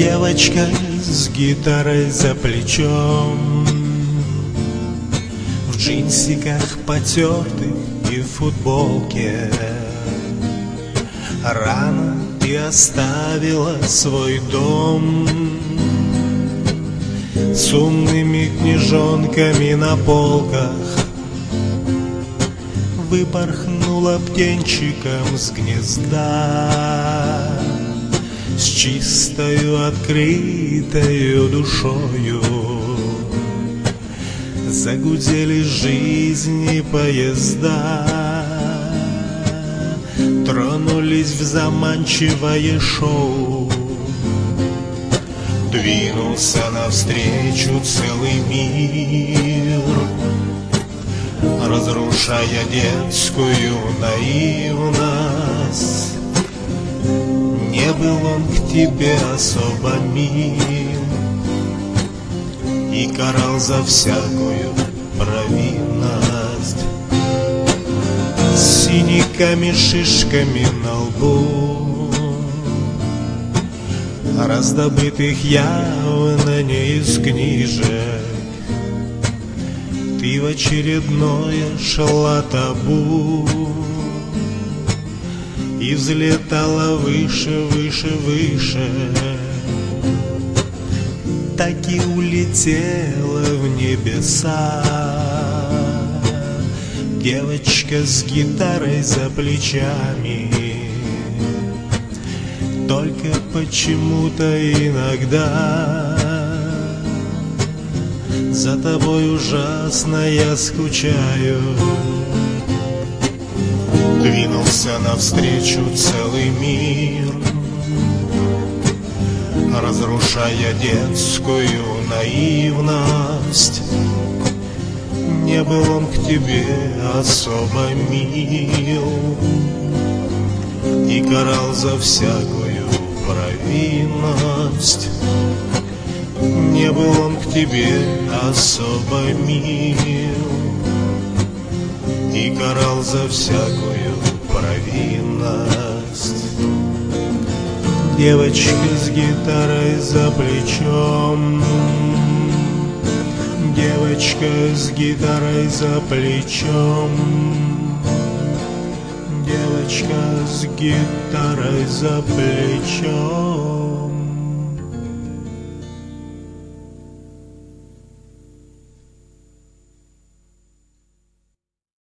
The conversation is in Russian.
Девочка с гитарой за плечом, в джинсиках потертых и в футболке. Рано ты оставила свой дом с умными книжонками на полках. Выпорхнула птенчиком с гнезда, с чистою открытою душою. Загудели жизни поезда, тронулись в заманчивое шоу. Двинулся навстречу целый мир, разрушая детскую наивность. Не был он к тебе особо мил и карал за всякую провинность. С синяками, шишками на лбу, раздобытых явно не из книжек, ты в очередное шла табу и взлетала выше, выше, выше. Так и улетела в небеса девочка с гитарой за плечами. Только почему-то иногда за тобой ужасно я скучаю. Двинулся навстречу целый мир, разрушая детскую наивность. Не был он к тебе особо мил и карал за всякую провинность. Не был он к тебе особо мил и карал за всякую провинность. Девочка с гитарой за плечом, девочка с гитарой за плечом, девочка с гитарой за плечом.